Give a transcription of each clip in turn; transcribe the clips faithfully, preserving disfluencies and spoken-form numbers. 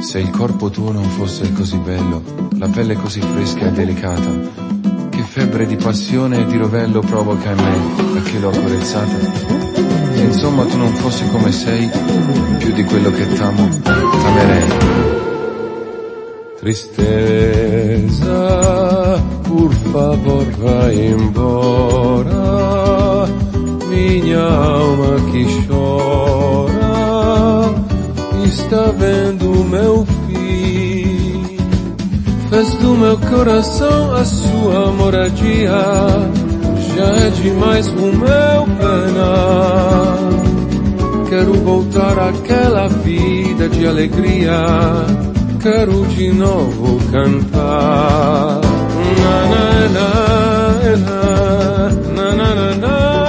Se il corpo tuo non fosse così bello, la pelle così fresca e delicata, che febbre di passione e di rovello provoca in me, a che l'ho accarezzata. Se insomma tu non fossi come sei, più di quello che t'amo, t'amerei. Tristeza, por favor vai embora, minha alma que chora, está vendo meu fim. Fez do meu coração a sua moradia, já é demais o meu penar. Quero voltar àquela vida de alegria, quero de novo cantar. Na na na na na na na na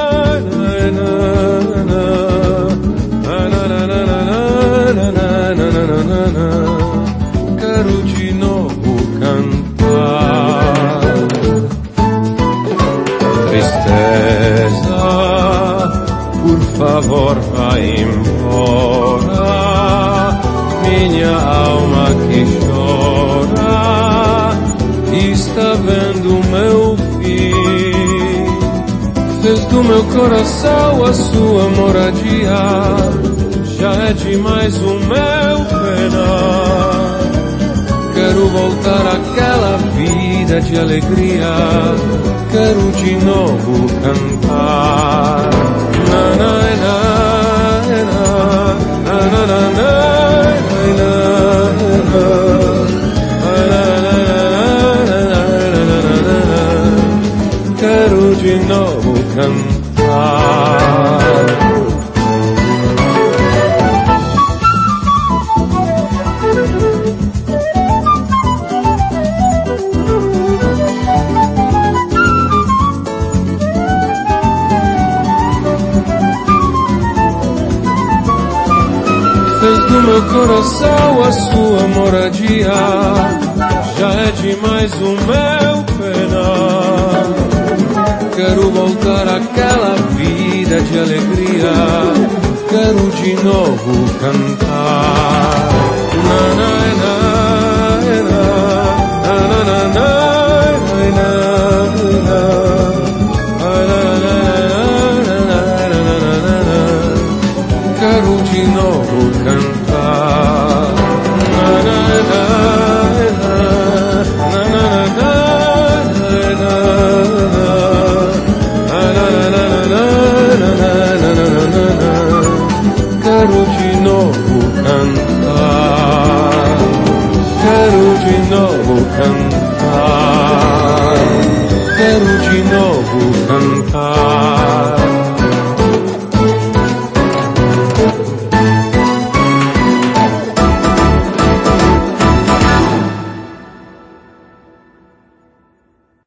na. Quero de novo cantar. Tristeza, por favor vai embora, minha alma que chora, está vendo meu fim. Fez do meu coração a sua moradia, já é demais o meu penar. Quero voltar àquela vida de alegria, quero de novo cantar. Na na na na na na na na. Quero de novo cantar. Fez do meu coração a sua moradia, já é demais o meu penar. Quero voltar àquela vida de alegria, quero de novo cantar.